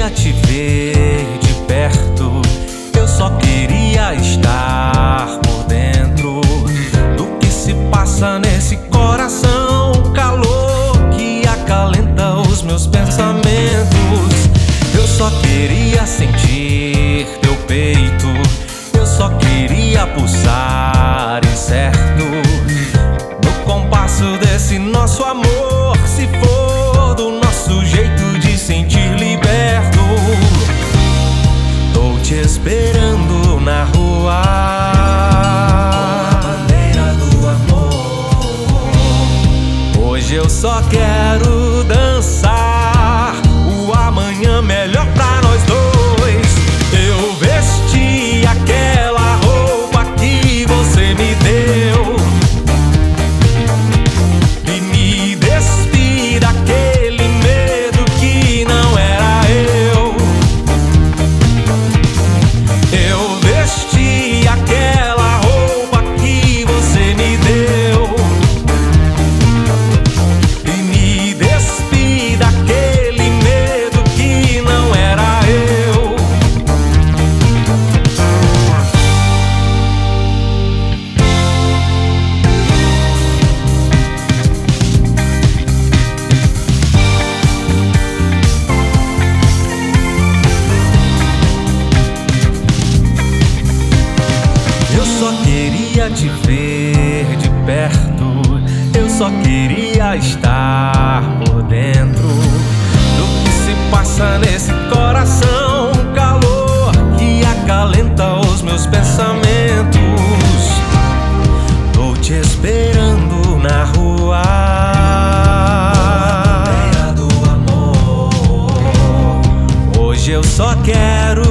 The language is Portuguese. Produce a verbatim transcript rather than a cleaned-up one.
queria te ver de perto, eu só queria estar por dentro do que se passa nesse coração, calor que acalenta os meus pensamentos. Eu só queria sentir teu peito, eu só queria pulsar incerto no compasso desse nosso amor. Se for do nosso jeito de sentir liberto, tô te esperando na rua, com a bandeira do amor. Hoje eu só quero dançar o amanhã melhor pra nós dois. Eu vesti aquela roupa que você me deu e me despi daquele medo que não era eu. Eu vesti aquela roupa que você me deu e me despi daquele medo que não era eu. Eu só queria te ver de perto, eu só queria estar por dentro do que se passa nesse coração, calor que acalenta os meus pensamentos. Tô te esperando na rua, com a bandeira do amor. Hoje eu só quero